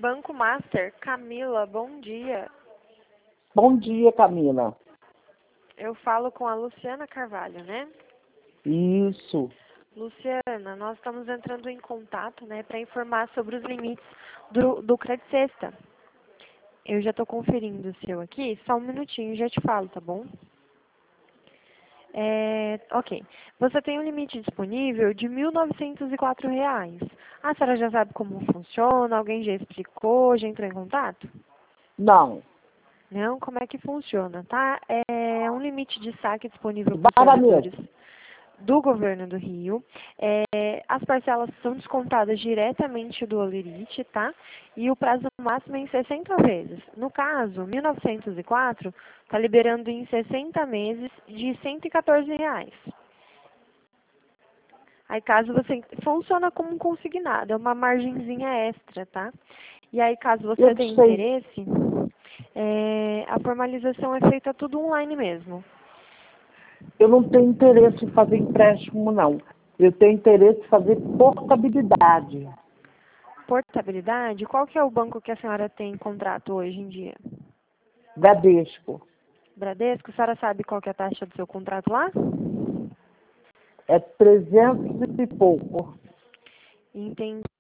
Banco Master, Camila, bom dia. Bom dia, Camila. Eu falo com a Luciana Carvalho, né? Isso. Luciana, nós estamos entrando em contato, né, para informar sobre os limites do Credit Sexta. Eu já estou conferindo o seu aqui, só um minutinho, já te falo, tá bom? Ok. Você tem um limite disponível de R$ 1.904. A senhora já sabe como funciona? Alguém já explicou? Já entrou em contato? Não. Não? Como é que funciona, tá? É um limite de saque disponível para os Para servidores mesmo. do Governo do Rio. As parcelas são descontadas diretamente do Olerite, tá? E o prazo máximo é em 60 vezes. No caso, 1.904 está liberando em 60 meses de R$ 114. Aí, caso você... Funciona como um consignado, é uma margenzinha extra, tá? E aí, caso você Eu tenha sei. interesse, a formalização é feita tudo online mesmo. Eu não tenho interesse em fazer empréstimo, não. Eu tenho interesse em fazer portabilidade. Portabilidade, qual que é o banco que a senhora tem contrato hoje em dia? Bradesco. Bradesco, a senhora sabe qual que é a taxa do seu contrato lá? É 300 e pouco. Entendi.